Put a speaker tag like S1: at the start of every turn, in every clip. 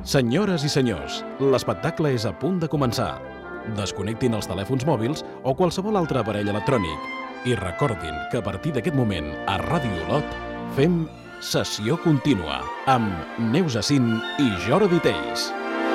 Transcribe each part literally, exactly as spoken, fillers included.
S1: Senyores i senyors, l'espectacle és a punt de començar. Desconnectin els telèfons mòbils o qualsevol altre aparell electrònic i recordin que a partir d'aquest moment a Ràdio Olot fem sessió contínua amb Neus Acín i Jordi Teis.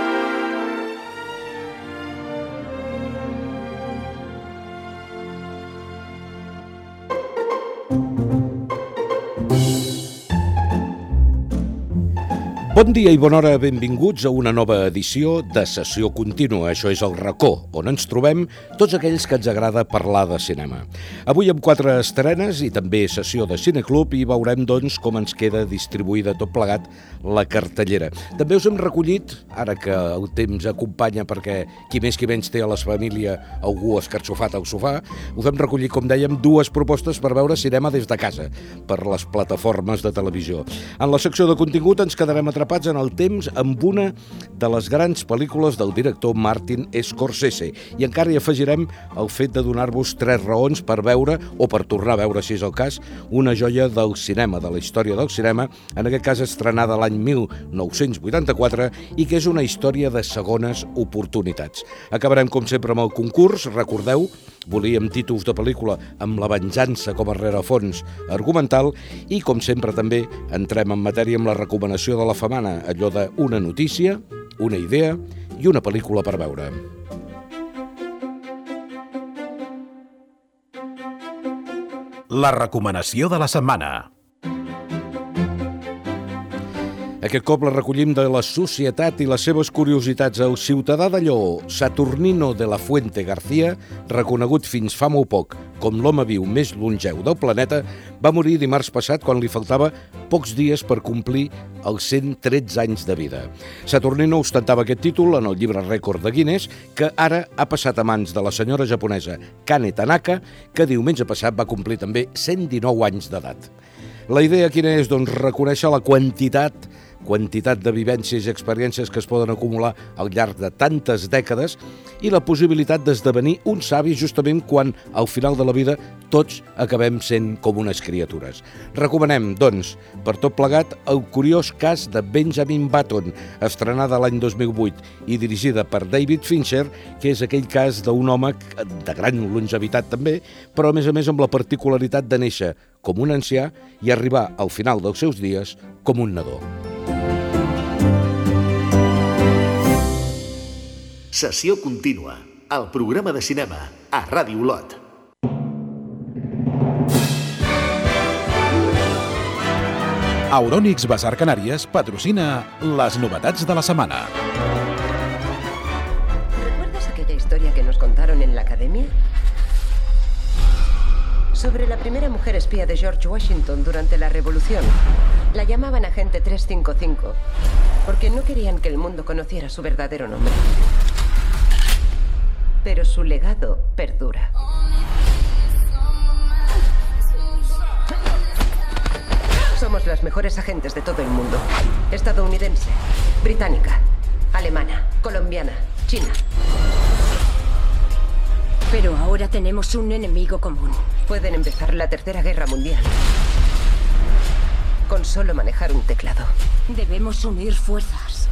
S2: Bon dia i bona hora, benvinguts a una nova edició de Sessió Contínua. Això és el racó, on ens trobem tots aquells que ens agrada parlar de cinema. Avui amb quatre estrenes i també sessió de Cineclub i veurem, doncs, com ens queda distribuïda tot plegat la cartellera. També us hem recollit, ara que el temps acompanya perquè qui més qui menys té a la família algú escarxofat al sofà, us hem recollit, com dèiem, dues propostes per veure cinema des de casa, per les plataformes de televisió. En la secció de contingut ens quedarem atrapats en el temps amb una de les grans pel·lícules del director Martin Scorsese i encara hi afegirem el fet de donar-vos tres raons per veure o per tornar a veure, si és el cas, una joia del cinema, de la història del cinema, en aquest cas estrenada l'any mil nou-cents vuitanta-quatre i que és una història de segones oportunitats. Acabarem com sempre amb el concurs, recordeu, volíem títols de pel·lícula amb la venjança com a rerefons argumental i, com sempre, també entrem en matèria amb la recomanació de la setmana, allò d'una notícia, una idea i una pel·lícula per veure.
S1: La recomanació de la setmana.
S2: Aquest cop la recollim de la societat i les seves curiositats. El ciutadà de Lleó, Saturnino de la Fuente García, reconegut fins fa molt poc com l'home viu més longeu del planeta, va morir dimarts passat quan li faltava pocs dies per complir els cent tretze anys de vida. Saturnino ostentava aquest títol en el llibre rècord de Guinness, que ara ha passat a mans de la senyora japonesa Kane Tanaka, que diumenge passat va complir també cent dinou anys d'edat. La idea quina és? Doncs reconèixer la quantitat quantitat de vivències i experiències que es poden acumular al llarg de tantes dècades i la possibilitat d'esdevenir un savi justament quan, al final de la vida, tots acabem sent com unes criatures. Recomanem, doncs, per tot plegat, el curiós cas de Benjamin Button, estrenada l'any dos mil vuit i dirigida per David Fincher, que és aquell cas d'un home de gran longevitat també, però a més a més amb la particularitat de néixer com un ancià i arribar al final dels seus dies com un nadó.
S3: Sessió contínua, el programa de cinema a Ràdio Olot.
S1: Euronics Bazar Canàries patrocina les novetats de la setmana.
S4: ¿Recuerdas aquella historia que nos contaron en la academia? Sobre la primera mujer espía de George Washington durante la Revolución. La llamaban Agente trescientos cincuenta y cinco porque no querían que el mundo conociera su verdadero nombre. Pero su legado perdura. Somos las mejores agentes de todo el mundo. Estadounidense, británica, alemana, colombiana, china.
S5: Pero ahora tenemos un enemigo común.
S4: Pueden empezar la Tercera Guerra Mundial con solo manejar un teclado.
S5: Debemos unir fuerzas.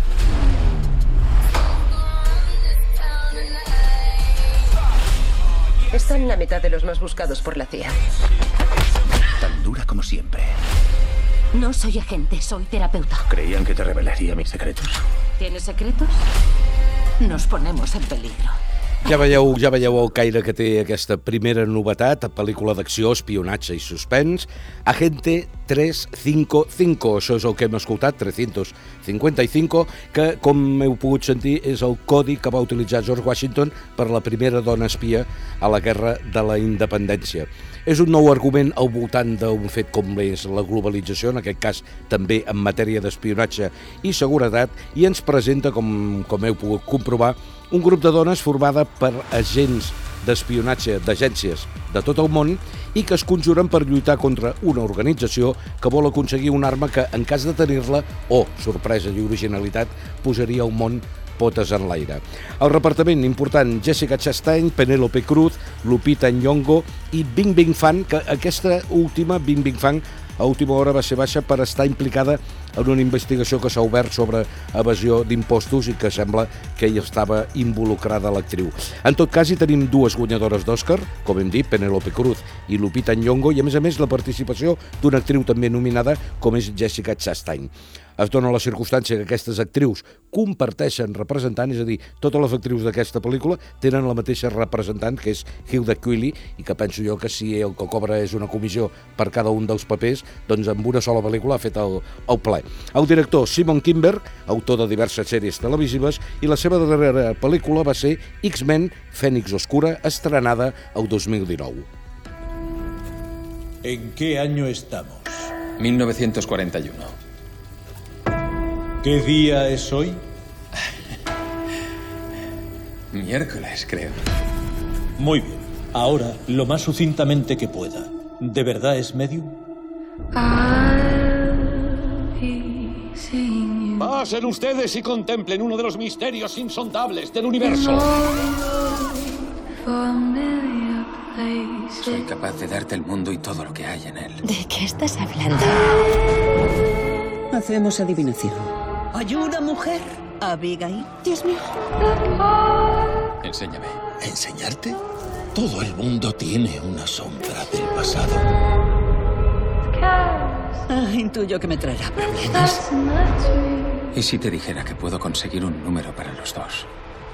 S4: Están la mitad de los más buscados por la C I A.
S3: Tan dura como siempre.
S5: No soy agente, soy terapeuta.
S3: ¿Creían que te revelaría mis secretos?
S5: ¿Tienes secretos? Nos ponemos en peligro.
S2: Ja veieu, ja veieu el caire que té aquesta primera novetat, pel·lícula d'acció, espionatge i suspens, Agente trescientos cincuenta y cinco, això és el que hem escoltat, trescientos cincuenta y cinco, que, com heu pogut sentir, és el codi que va utilitzar George Washington per la primera dona espia a la Guerra de la Independència. És un nou argument al voltant d'un fet com és la globalització, en aquest cas també en matèria d'espionatge i seguretat, i ens presenta, com, com heu pogut comprovar, un grup de dones formada per agents d'espionatge d'agències de tot el món i que es conjuren per lluitar contra una organització que vol aconseguir una arma que, en cas de tenir-la, o, sorpresa i originalitat, posaria el món potes en l'aire. El repartament important: Jessica Chastain, Penélope Cruz, Lupita Nyong'o i Bing Bing Fan, que aquesta última, Bing Bing Fan, a última hora va ser baixa per estar implicada en una investigació que s'ha obert sobre evasió d'impostos i que sembla que hi estava involucrada l'actriu. En tot cas, hi tenim dues guanyadores d'Oscar, com hem dit, Penélope Cruz i Lupita Nyong'o, i a més a més la participació d'una actriu també nominada com és Jessica Chastain. Es dona la circumstància que aquestes actrius comparteixen representant, és a dir, totes les actrius d'aquesta pel·lícula tenen la mateixa representant, que és Hilda Quilly, i que penso jo que si el que cobra és una comissió per cada un dels papers, doncs amb una sola pel·lícula ha fet el, el ple. El director Simon Kinberg, autor de diverses sèries televisives, i la seva darrera pel·lícula va ser X-Men Fènix Oscura, estrenada el dos mil dinou.
S6: ¿En qué año estamos?
S7: mil novecientos cuarenta y uno.
S6: ¿Qué día es hoy?
S7: Miércoles, creo.
S6: Muy bien. Ahora, lo más sucintamente que pueda. ¿De verdad es medium?
S8: Pasen ustedes y contemplen uno de los misterios insondables del universo.
S7: Soy capaz de darte el mundo y todo lo que hay en él.
S9: ¿De qué estás hablando?
S10: Hacemos adivinación.
S5: ¿Ayuda, mujer? Abigail.
S9: Dios mío.
S7: Enséñame.
S8: ¿Enseñarte? Todo el mundo tiene una sombra del pasado.
S5: Ah, intuyo que me traerá problemas.
S7: ¿Y si te dijera que puedo conseguir un número para los dos?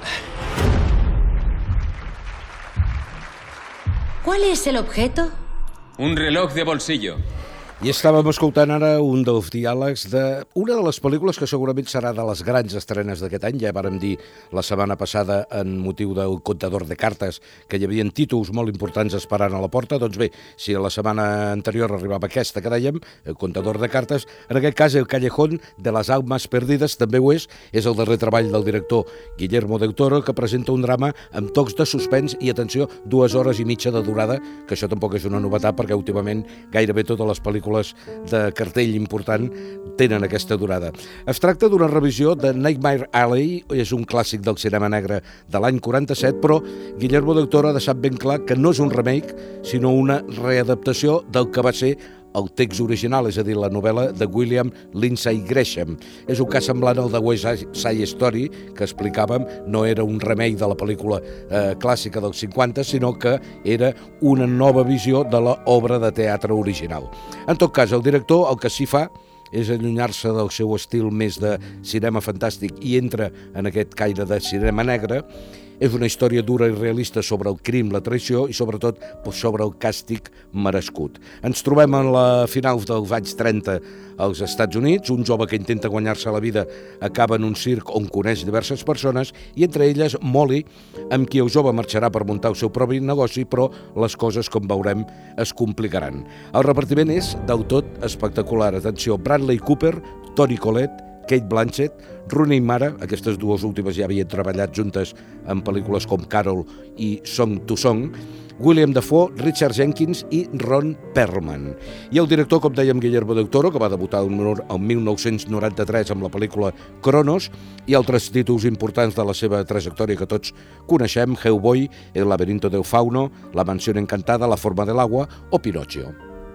S9: ¿Cuál es el objeto?
S7: Un reloj de bolsillo.
S2: I estàvem escoltant ara un dels diàlegs d'una de les pel·lícules que segurament serà de les grans estrenes d'aquest any. Ja vàrem dir la setmana passada, en motiu del Contador de Cartes, que hi havia títols molt importants esperant a la porta. Doncs bé, si a la setmana anterior arribava aquesta que dèiem, el Contador de Cartes, en aquest cas el Callejón de las Almas Perdides també ho és. És el darrer treball del director Guillermo del Toro, que presenta un drama amb tocs de suspens i, atenció, dues hores i mitja de durada, que això tampoc és una novetat perquè últimament gairebé totes les pel·lícules de cartell important tenen aquesta durada. Es tracta d'una revisió de Nightmare Alley, és un clàssic del cinema negre de l'any quaranta-set, però Guillermo del Toro ha deixat ben clar que no és un remake, sinó una readaptació del que va ser el text original, és a dir, la novel·la de William Lindsay Gresham. És un cas semblant al de West Side Story, que explicàvem, no era un remake de la pel·lícula eh, clàssica dels cinquanta, sinó que era una nova visió de l'obra de teatre original. En tot cas, el director el que sí fa és allunyar-se del seu estil més de cinema fantàstic i entra en aquest caire de cinema negre. És una història dura i realista sobre el crim, la traïció i sobretot sobre el càstig merescut. Ens trobem en la final dels anys trenta als Estats Units. Un jove que intenta guanyar-se la vida acaba en un circ on coneix diverses persones i entre elles Molly, amb qui el jove marxarà per muntar el seu propi negoci, però les coses, com veurem, es complicaran. El repartiment és del tot espectacular. Atenció, Bradley Cooper, Toni Collette, Kate Blanchett, Rooney Mara, aquestes dues últimes ja havien treballat juntes en pel·lícules com Carol i Song to Song, William Dafoe, Richard Jenkins i Ron Perlman. I el director, com dèiem, Guillermo del Toro, que va debutar el mil nou-cents noranta-tres amb la pel·lícula Cronos, i altres títols importants de la seva trajectòria que tots coneixem, Hellboy, El laberinto del fauno, La mansión encantada, La forma del agua o Pinocchio.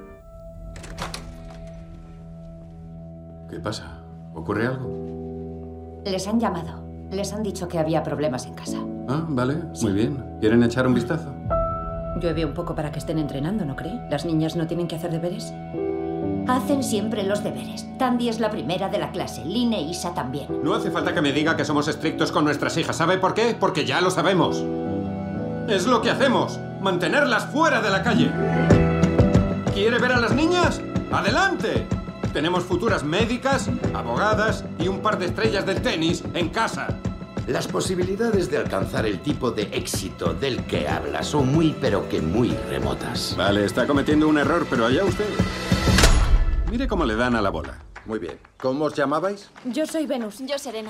S7: ¿Qué pasa? ¿Ocurre algo?
S9: Les han llamado. Les han dicho que había problemas en casa.
S7: Ah, vale, sí. Muy bien. ¿Quieren echar un vistazo?
S5: Llueve un poco para que estén entrenando, ¿no cree? ¿Las niñas no tienen que hacer deberes?
S9: Hacen siempre los deberes. Tandy es la primera de la clase. Lynn e Isa también.
S11: No hace falta que me diga que somos estrictos con nuestras hijas. ¿Sabe por qué? Porque ya lo sabemos. Es lo que hacemos. Mantenerlas fuera de la calle. ¿Quiere ver a las niñas? ¡Adelante! Tenemos futuras médicas, abogadas y un par de estrellas del tenis en casa.
S12: Las posibilidades de alcanzar el tipo de éxito del que habla son muy, pero que muy remotas.
S11: Vale, está cometiendo un error, pero allá usted. Mire cómo le dan a la bola.
S12: Muy bien. ¿Cómo os llamabais?
S9: Yo soy Venus. Yo Serena.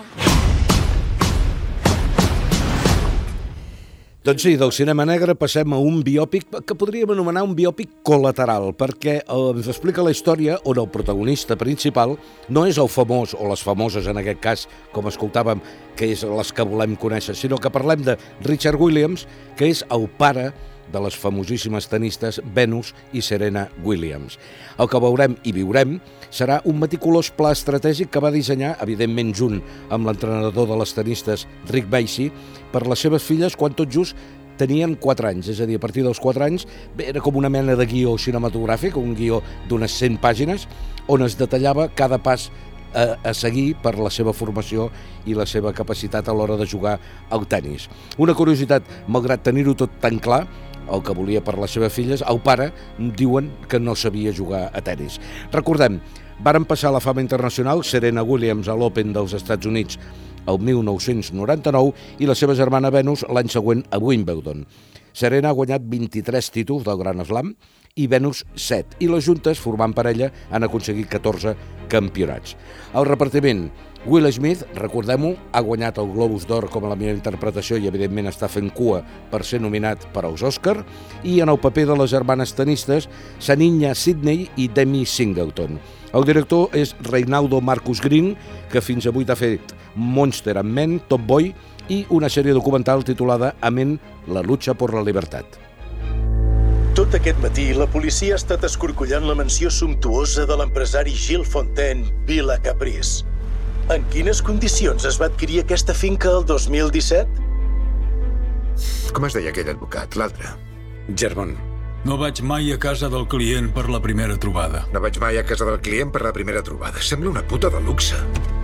S2: Doncs sí, del cinema negre passem a un biòpic que podríem anomenar un biòpic col·lateral, perquè ens explica la història on el protagonista principal no és el famós o les famoses, en aquest cas, com escoltàvem, que és les que volem conèixer, sinó que parlem de Richard Williams, que és el pare de les famosíssimes tenistes Venus i Serena Williams. El que veurem i viurem serà un meticulós pla estratègic que va dissenyar, evidentment junt amb l'entrenador de les tenistes Rick Macci, per les seves filles quan tot just tenien quatre anys, és a dir, a partir dels quatre anys era com una mena de guió cinematogràfic, un guió d'unes cent pàgines, on es detallava cada pas a, a seguir per la seva formació i la seva capacitat a l'hora de jugar al tennis. Una curiositat, malgrat tenir-ho tot tan clar, el que volia per les seves filles, el pare diuen que no sabia jugar a tennis. Recordem, varen passar a la fama internacional Serena Williams a l'Open dels Estats Units el mil nou-cents noranta-nou i la seva germana Venus l'any següent a Wimbledon. Serena ha guanyat vint-i-tres títols del Grand Slam i Venus set, i les juntes, formant parella, han aconseguit catorze campionats. El repartiment: Will Smith, recordem-ho, ha guanyat el Globus d'Or com a la millor interpretació i evidentment està fent cua per ser nominat per als Òscar, i en el paper de les germanes tenistes, Saniya Sidney i Demi Singleton. El director és Reinaldo Marcus Green, que fins avui ha fet Monster and Men, Top Boy i una sèrie documental titulada Amén, la lucha por la libertad.
S10: Tot aquest matí, la policia ha estat escorcollant la mansió sumptuosa de l'empresari Gilles Fontaine, Villa Caprice. En quines condicions es va adquirir aquesta finca el dos mil disset?
S13: Com es deia aquell advocat, l'altre?
S14: Germont. No vaig mai a casa del client per la primera trobada.
S13: No vaig mai a casa del client per la primera trobada. Sembla una puta de luxe.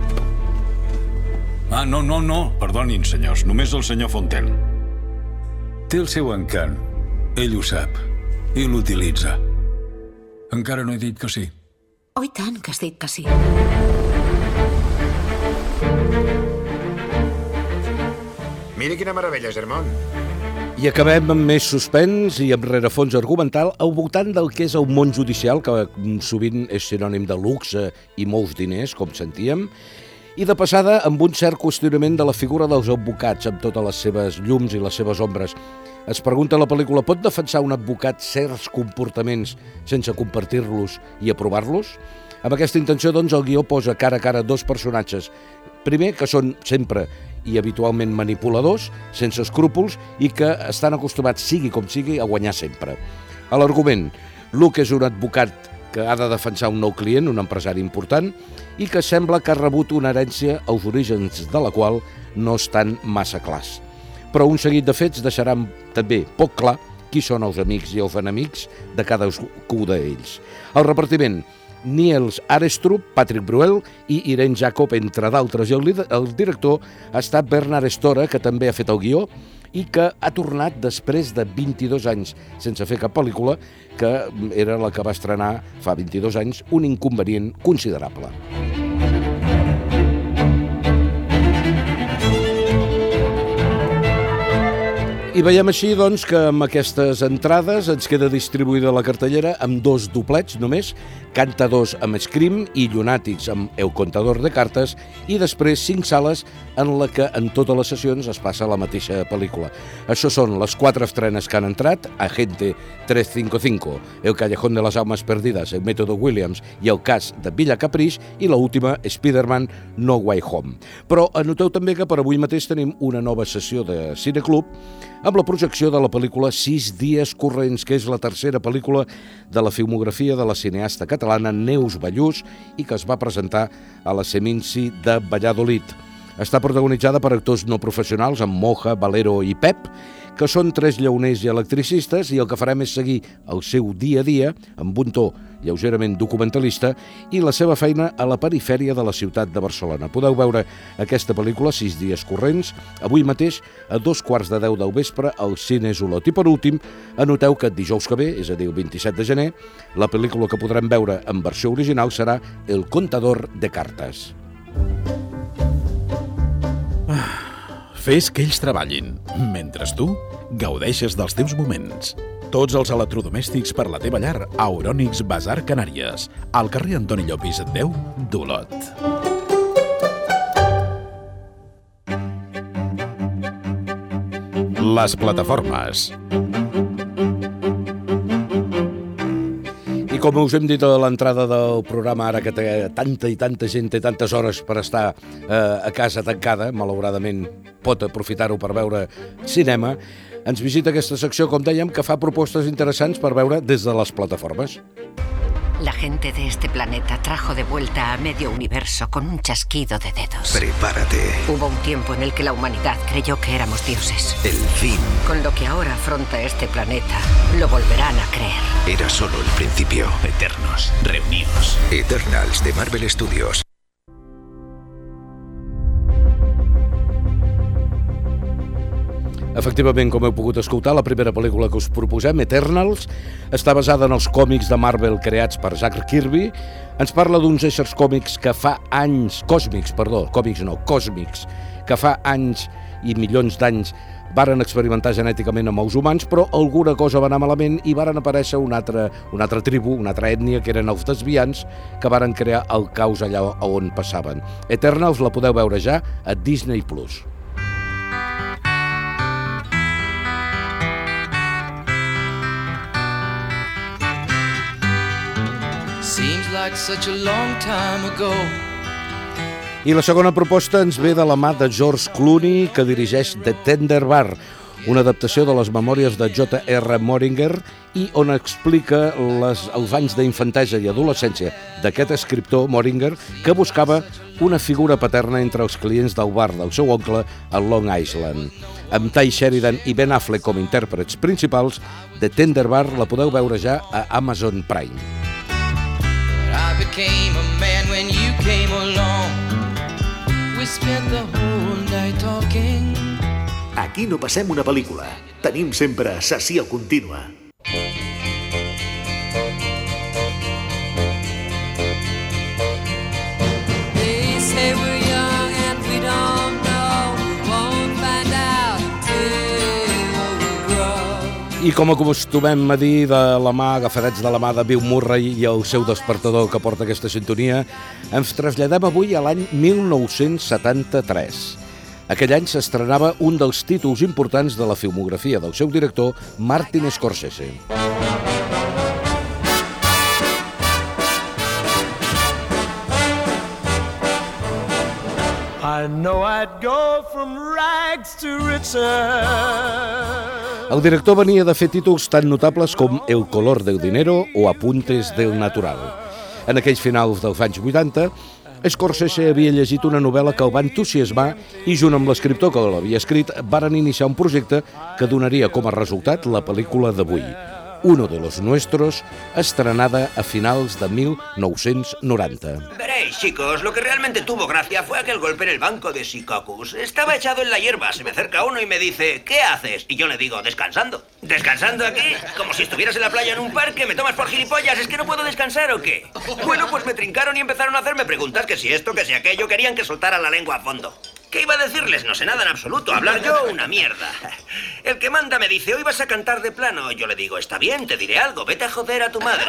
S14: Ah, no, no, no. Perdonin, senyors. Només el senyor Fontaine. Té el seu encant. Ell ho sap. I l'utilitza. Encara no he dit que sí.
S15: Oh, i tant que has dit que sí.
S13: Mira quina meravella, Germont.
S2: I acabem amb més suspens i amb rerefons argumental al voltant del que és el món judicial, que sovint és sinònim de luxe i molts diners, com sentíem, i de passada amb un cert qüestionament de la figura dels advocats, amb totes les seves llums i les seves ombres. Es pregunta a la pel·lícula, pot defensar un advocat certs comportaments sense compartir-los i aprovar-los? Amb aquesta intenció, doncs, el guió posa cara a cara dos personatges. Primer, que són sempre i habitualment manipuladors, sense escrúpols, i que estan acostumats, sigui com sigui, a guanyar sempre. A l'argument, Luke és un advocat que ha de defensar un nou client, un empresari important, i que sembla que ha rebut una herència els orígens de la qual no estan massa clars. Però un seguit de fets deixaran també poc clar qui són els amics i els enemics de cadascú d'ells. El repartiment: Niels Arestrup, Patrick Bruel i Irene Jacob, entre d'altres, i el, el director ha estat Bernard Stora, que també ha fet el guió i que ha tornat després de vint-i-dos anys sense fer cap pel·lícula, que era la que va estrenar fa vint-i-dos anys, un inconvenient considerable. I veiem així, doncs, que amb aquestes entrades ens queda distribuïda la cartellera amb dos doblets només, Cantadors amb Scream i Llunàtics amb El contador de cartes, i després cinc sales en la que en totes les sessions es passa la mateixa pel·lícula. Això són les quatre estrenes que han entrat, Agente tres cinco cinco, El callejón de las almas perdidas, El método Williams i El cas de Villa Caprice, i l'última, Spider-Man No Way Home. Però anoteu també que per avui mateix tenim una nova sessió de Cineclub amb la projecció de la pel·lícula Sis dies corrents, que és la tercera pel·lícula de la filmografia de la cineasta catalana Neus Ballús i que es va presentar a la Seminci de Valladolid. Està protagonitzada per actors no professionals, amb Moja, Valero i Pep, que són tres lleoners i electricistes, i el que farem és seguir el seu dia a dia, amb un to lleugerament documentalista, i la seva feina a la perifèria de la ciutat de Barcelona. Podeu veure aquesta pel·lícula, Sis dies corrents, avui mateix a dos quarts de deu del vespre al Cines Olot. I per últim, anoteu que dijous que ve, és a dir, el vint-i-set de gener, la pel·lícula que podrem veure en versió original serà El contador de cartes.
S1: Fes que ells treballin, mentre tu gaudeixes dels teus moments. Tots els electrodomèstics per la teva llar a Euronics Bazar Canàries, al carrer Antoni Llopis deu d'Olot. Les plataformes.
S2: I com us hem dit a l'entrada del programa, ara que té tanta i tanta gent, té tantes hores per estar eh, a casa tancada, malauradament pot aprofitar-ho per veure cinema, ens visita aquesta secció, com dèiem, que fa propostes interessants per veure des de les plataformes.
S16: La gente de este planeta trajo de vuelta a medio universo con un chasquido de dedos.
S8: Prepárate.
S16: Hubo un tiempo en el que la humanidad creyó que éramos dioses.
S8: El fin.
S16: Con lo que ahora afronta este planeta, lo volverán a creer.
S8: Era solo el principio.
S7: Eternos, reunidos.
S8: Eternals, de Marvel Studios.
S2: Efectivament, com heu pogut escoltar, la primera pel·lícula que us proposem, Eternals, està basada en els còmics de Marvel creats per Jack Kirby. Ens parla d'uns éssers còmics que fa anys, còsmics, perdó, còmics no, còsmics, que fa anys i milions d'anys varen experimentar genèticament amb els humans, però alguna cosa va anar malament i varen aparèixer una altra, una altra tribu, una altra ètnia, que eren els desviants, que varen crear el caos allà on passaven. Eternals la podeu veure ja a Disney plus.
S17: Like such a long time ago.
S2: I la segona proposta ens ve de la mà de George Clooney, que dirigeix The Tender Bar, una adaptació de les memòries de J R Moringer i on explica les, els anys d'infantesa i adolescència d'aquest escriptor, Moringer, que buscava una figura paterna entre els clients del bar del seu oncle a Long Island. Amb Ty Sheridan i Ben Affleck com intèrprets principals, The Tender Bar la podeu veure ja a Amazon Prime.
S17: I became a man when you came along. We spent the whole night talking.
S3: Aquí no passem una pel·lícula. Tenim sempre sessió contínua.
S17: They say we're young and we don't know. We won't find out until we grow.
S2: I com acostumem a dir, de la mà, agafadets de la mà de Bill Murray i el seu despertador que porta aquesta sintonia, ens traslladem avui a l'any mil nou-cents setanta-tres. Aquell any s'estrenava un dels títols importants de la filmografia del seu director, Martin Scorsese.
S17: I know I'd go from rags to riches.
S2: El director venia de fer títols tan notables com El color del dinero o Apuntes del natural. En aquells finals dels anys vuitanta, Scorsese havia llegit una novel·la que el va entusiasmar i, junt amb l'escriptor que l'havia escrit, varen iniciar un projecte que donaria com a resultat la pel·lícula d'avui, Uno de los nuestros, estrenada a finals de mil nou-cents noranta.
S18: Veréis, chicos, lo que realmente tuvo gracia fue aquel golpe en el banco de Secaucus. Estaba echado en la hierba, se me acerca uno y me dice, ¿qué haces? Y yo le digo, descansando. ¿Descansando aquí? Como si estuvieras en la playa en un parque, ¿me tomas por gilipollas? ¿Es que no puedo descansar o qué? Bueno, pues me trincaron y empezaron a hacerme preguntas que si esto, que si aquello, querían que soltara la lengua a fondo. ¿Qué iba a decirles? No sé nada en absoluto. Hablar yo, una mierda. El que manda me dice, hoy vas a cantar de plano. Yo le digo, está bien, te diré algo. Vete a joder a tu madre.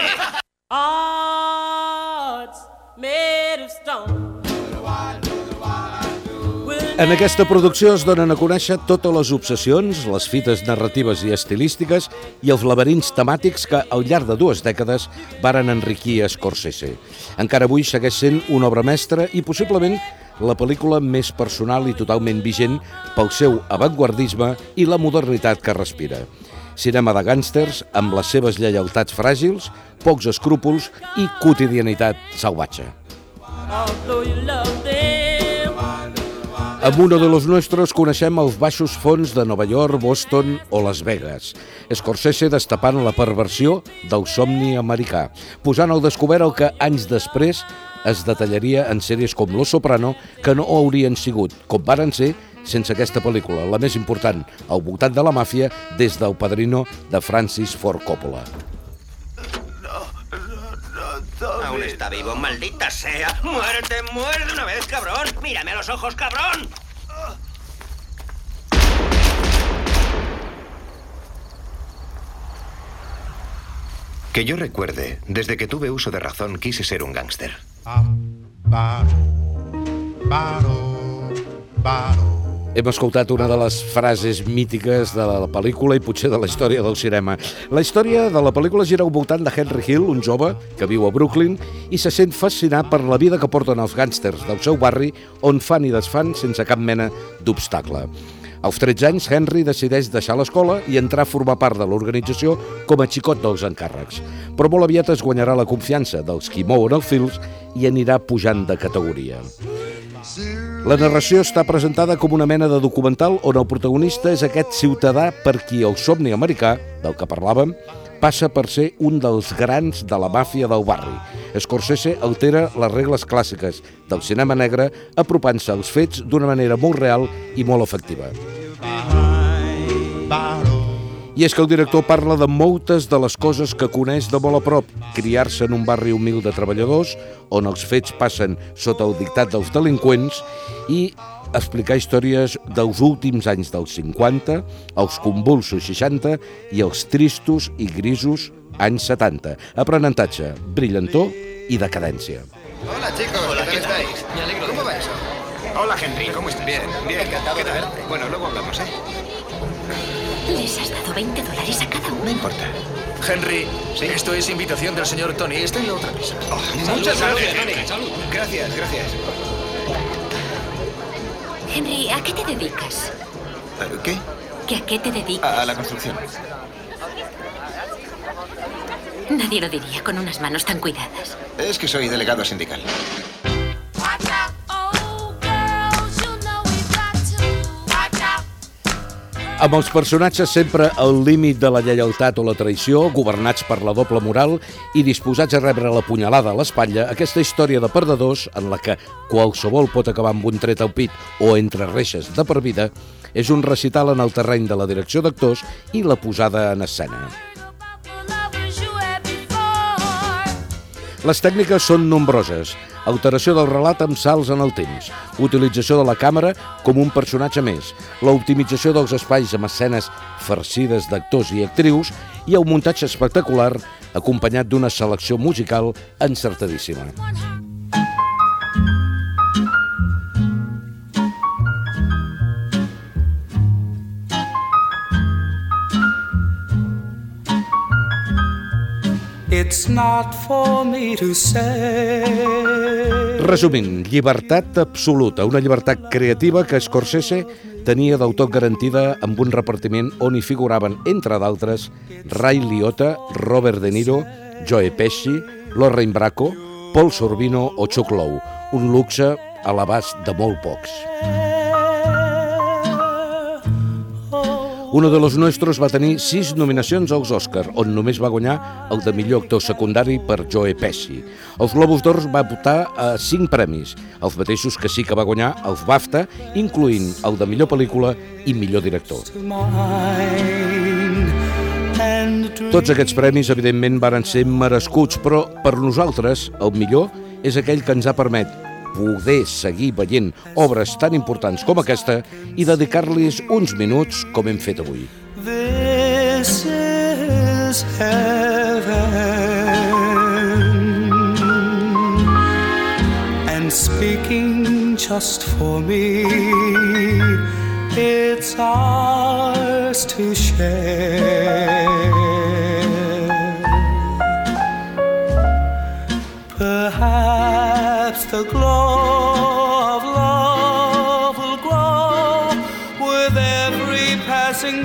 S2: En aquesta producció es donen a conèixer totes les obsessions, les fites narratives i estilístiques i els laberints temàtics que al llarg de dues dècades varen enriquir Scorsese. Encara avui segueix sent una obra mestra i possiblement la pel·lícula més personal i totalment vigent pel seu avantguardisme i la modernitat que respira. Cinema de gàngsters amb les seves lleialtats fràgils, pocs escrúpols i quotidianitat salvatge. Amb Uno de los nuestros coneixem els baixos fons de Nova York, Boston o Las Vegas. Scorsese destapant la perversió del somni americà, posant al descobert el que anys després es detallaria en sèries com Los Soprano, que no haurien sigut, com varen ser, sense aquesta pel·lícula, la més important al voltant de la màfia des del Padrino de Francis Ford Coppola.
S18: Aún está vivo, maldita sea. ¡Muérete, muere de una vez, cabrón! ¡Mírame a los ojos, cabrón!
S8: Que yo recuerde, desde que tuve uso de razón quise ser un gángster.
S19: Baro, baro, baro.
S2: Hem escoltat una de les frases mítiques de la pel·lícula i potser de la història del cinema. La història de la pel·lícula gira al voltant de Henry Hill, un jove que viu a Brooklyn i se sent fascinat per la vida que porten els gàngsters del seu barri, on fan i desfan sense cap mena d'obstacle. Als tretze anys, Henry decideix deixar l'escola i entrar a formar part de l'organització com a xicot dels encàrrecs. Però molt aviat es guanyarà la confiança dels qui mouen els fils i anirà pujant de categoria. La narració està presentada com una mena de documental on el protagonista és aquest ciutadà per qui el somni americà, del que parlàvem, passa per ser un dels grans de la màfia del barri. Scorsese altera les regles clàssiques del cinema negre apropant-se als fets d'una manera molt real i molt efectiva. I és que el director parla de moltes de les coses que coneix de molt a prop, criar-se en un barri humil de treballadors, on els fets passen sota el dictat dels delinqüents, i explicar històries dels últims anys dels cinquanta, els convulsos seixanta i els tristos i grisos anys setanta. Aprenentatge, brillantor i decadència.
S19: Hola, chicos. Hola, ¿qué tal estáis? Me alegro. ¿Cómo va eso? Hola, Henry. ¿Cómo estás? Bien, bien. Encantado de verte. Bueno, luego hablamos, ¿eh?
S15: Les has dado veinte dólares a cada uno.
S19: No importa. Henry, ¿sí? Esto es invitación del señor Tony. Está en la otra mesa. Oh, muchas
S15: salud,
S19: gracias,
S15: Tony.
S19: Henry. Salud. Gracias, gracias.
S15: Henry, ¿a qué te dedicas?
S19: ¿Qué?
S15: ¿Que a qué te dedicas?
S19: A la construcción.
S15: Nadie lo diría con unas manos tan cuidadas.
S19: Es que soy delegado sindical.
S2: Amb els personatges sempre al límit de la lleialtat o la traïció, governats per la doble moral i disposats a rebre la punyalada a l'espatlla, aquesta història de perdedors, en la que qualsevol pot acabar amb un tret al pit o entre reixes de per vida, és un recital en el terreny de la direcció d'actors i la posada en escena. Les tècniques són nombroses. Alteració del relat amb salts en el temps, utilització de la càmera com un personatge més, l'optimització dels espais amb escenes farcides d'actors i actrius i el muntatge espectacular acompanyat d'una selecció musical encertadíssima.
S17: It's not for me to say.
S2: Resumint, llibertat absoluta, una llibertat creativa que Scorsese tenia del tot garantida amb un repartiment on hi figuraven, entre d'altres, Ray Liotta, Robert De Niro, Joe Pesci, Lorraine Bracco, Paul Sorvino o Chuck Lowe, un luxe a l'abast de molt pocs. Uno de los Nuestros va tenir sis nominacions als Oscar, on només va guanyar el de millor actor secundari per Joe Pesci. Els Globus d'Or va votar a cinc premis, els mateixos que sí que va guanyar els BAFTA, incloent el de millor pel·lícula i millor director. Tots aquests premis, evidentment, varen ser merescuts, però per nosaltres el millor és aquell que ens ha permès poder seguir veient obres tan importants com aquesta i dedicar-los uns minuts com hem fet avui.
S17: This is heaven, and speaking just for me, it's ours to share. Perhaps the glow of love will grow with every passing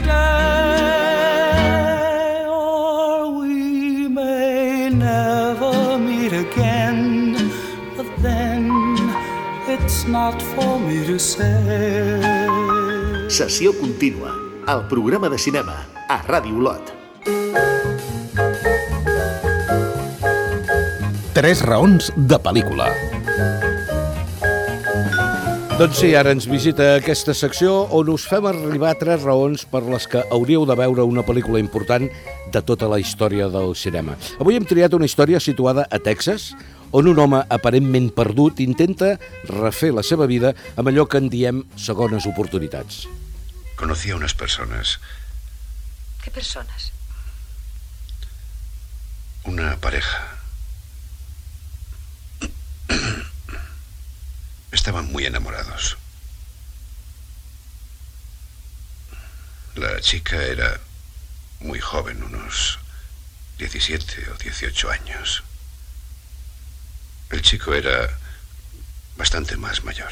S17: day, or we may never meet again, but then it's not for me to say.
S3: Sessió contínua, el programa de cinema a Ràdio Olot.
S1: Tres raons de pel·lícula.
S2: Doncs sí, ara ens visita aquesta secció on us fem arribar tres raons per les que hauríeu de veure una pel·lícula important de tota la història del cinema. Avui hem triat una història situada a Texas, on un home aparentment perdut intenta refer la seva vida amb allò que en diem segones oportunitats.
S12: Conocí a unas personas,
S5: ¿Qué personas?
S12: una pareja. Estaban muy enamorados.
S13: La chica era muy joven, unos diecisiete o dieciocho años. El chico era bastante más mayor.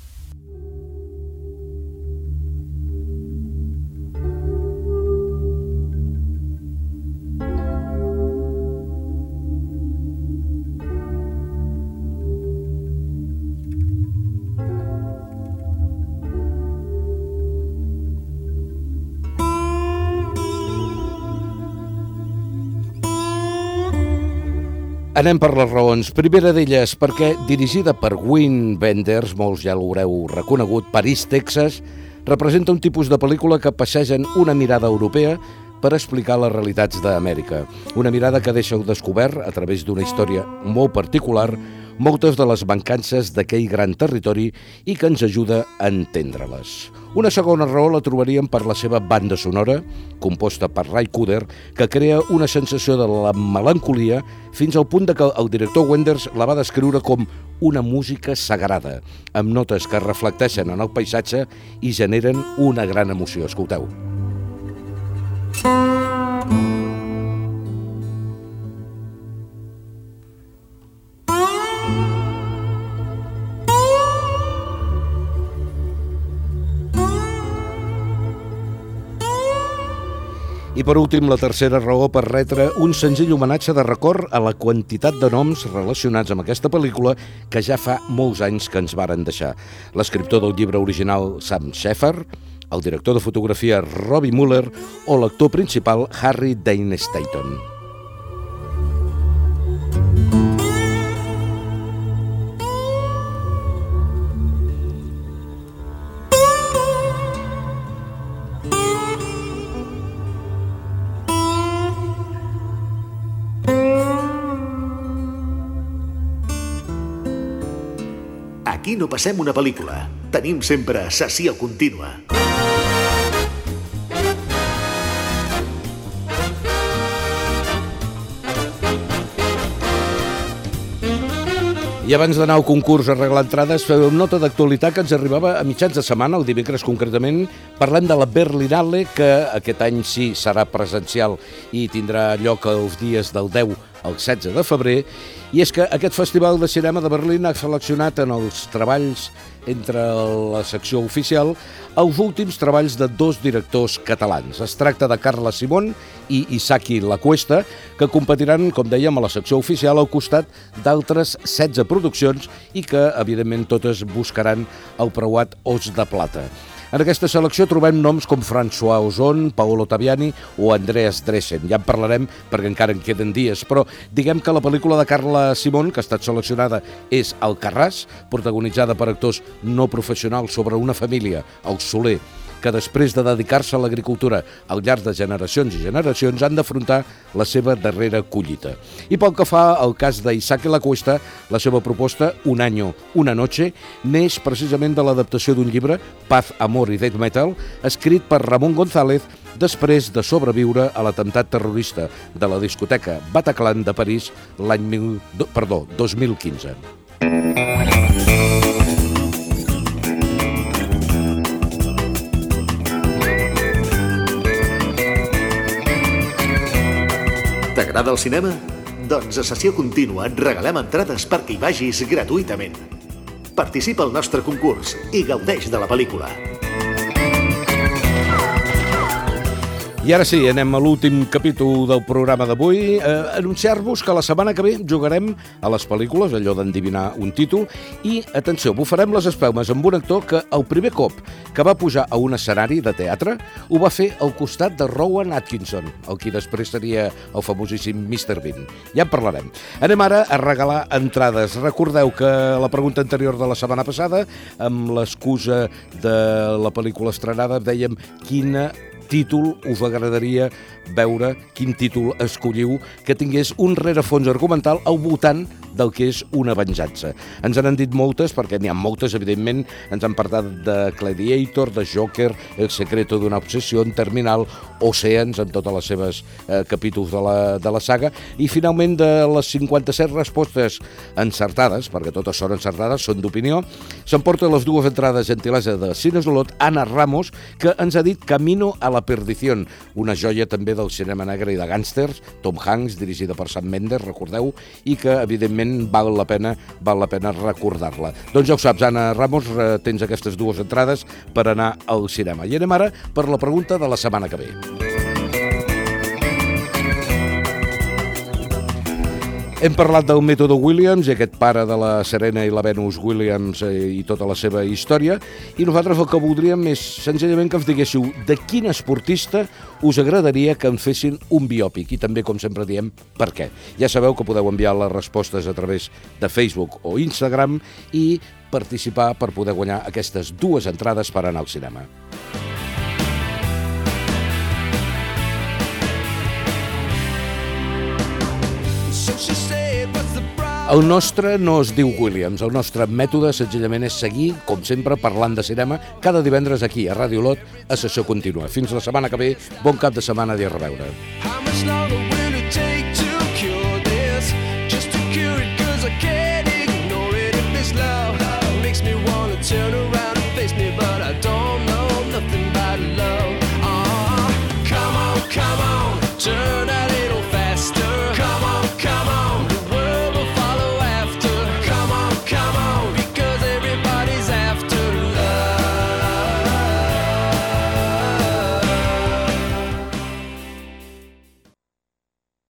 S2: Anem per les raons. Primera d'elles, perquè dirigida per Wim Wenders, molts ja l'haureu reconegut, París, Texas, representa un tipus de pel·lícula que passegen una mirada europea per explicar les realitats d'Amèrica. Una mirada que deixa al descobert, a través d'una història molt particular, moltes de les mancances d'aquell gran territori i que ens ajuda a entendre-les. Una segona raó la trobaríem per la seva banda sonora, composta per Ray Cooder, que crea una sensació de la melancolia fins al punt de que el director Wenders la va descriure com una música sagrada, amb notes que reflecteixen en el paisatge i generen una gran emoció. Escolteu. I per últim, la tercera raó per retre un senzill homenatge de record a la quantitat de noms relacionats amb aquesta pel·lícula que ja fa molts anys que ens varen deixar. L'escriptor del llibre original Sam Shepard, el director de fotografia Robbie Muller o l'actor principal Harry Dean Stanton.
S3: Aquí no passem una pel·lícula. Tenim sempre sessió contínua.
S2: I abans d'anar al concurs a arreglar entrades, feu nota d'actualitat que ens arribava a mitjans de setmana, el dimecres concretament. Parlem de la Berlinale, que aquest any sí serà presencial i tindrà lloc els dies del deu al setze de febrer. I és que aquest Festival de Cinema de Berlín ha seleccionat en els treballs entre la secció oficial els últims treballs de dos directors catalans. Es tracta de Carla Simón i Isaki Lacuesta, que competiran, com dèiem, a la secció oficial al costat d'altres setze produccions i que, evidentment, totes buscaran el preuat Os de Plata. En aquesta selecció trobem noms com François Ozon, Paolo Taviani o Andreas Dresen. Ja en parlarem perquè encara en queden dies, però diguem que la pel·lícula de Carla Simón, que ha estat seleccionada, és Alcarràs, protagonitzada per actors no professionals sobre una família, el Soler, que després de dedicar-se a l'agricultura al llarg de generacions i generacions han d'afrontar la seva darrera collita. I pel que fa al cas d'Isaki Lacuesta, la seva proposta, Un año, una noche, neix precisament de l'adaptació d'un llibre, Paz, Amor y Death Metal, escrit per Ramon González després de sobreviure a l'atemptat terrorista de la discoteca Bataclan de París l'any dos mil quinze.
S3: T'agrada el cinema? Doncs a Sessió Contínua et regalem entrades perquè hi vagis gratuïtament. Participa al nostre concurs i gaudeix de la pel·lícula.
S2: I ara sí, anem a l'últim capítol del programa d'avui. Eh, anunciar-vos que la setmana que ve jugarem a les pel·lícules, allò d'endevinar un títol, i, atenció, bufarem les espelmes amb un actor que el primer cop que va pujar a un escenari de teatre ho va fer al costat de Rowan Atkinson, el qui després seria el famosíssim mister Bean. Ja en parlarem. Anem ara a regalar entrades. Recordeu que la pregunta anterior de la setmana passada, amb l'excusa de la pel·lícula estrenada, dèiem quina títol us agradaria veure, quin títol escolliu que tingués un rerefons argumental al voltant del que és una venjança. Ens han dit moltes, perquè n'hi ha moltes, evidentment. Ens han parlat de Gladiator, de Joker, El secreto d'una obsessió, Terminal, Oceans, en totes les seves eh, capítols de la, de la saga, i finalment de les cinquanta-set respostes encertades, perquè totes són encertades, són d'opinió, s'emporta les dues entrades gentilesa de Cinesolot, Anna Ramos, que ens ha dit Camino a la perdición, una joia també del cinema negre i de gàngsters, Tom Hanks, dirigida per Sam Mendes, recordeu, i que, evidentment, val la pena, val la pena recordar-la. Doncs ja ho saps, Anna Ramos, tens aquestes dues entrades per anar al cinema. I anem ara per la pregunta de la setmana que ve. Hem parlat del mètode Williams i aquest pare de la Serena i la Venus Williams i tota la seva història, i nosaltres el que voldríem és senzillament que ens diguéssiu de quin esportista us agradaria que en fessin un biòpic i també, com sempre diem, per què. Ja sabeu que podeu enviar les respostes a través de Facebook o Instagram i participar per poder guanyar aquestes dues entrades per anar al cinema. El nostre no es diu Williams, el nostre mètode senzillament és seguir, com sempre, parlant de cinema cada divendres aquí, a Ràdio Lot, a Sessió Contínua. Fins la setmana que ve, bon cap de setmana i a reveure. How much longer will it take to cure this? Just to cure it, 'cause I can't ignore it. If this love makes me wanna turn around.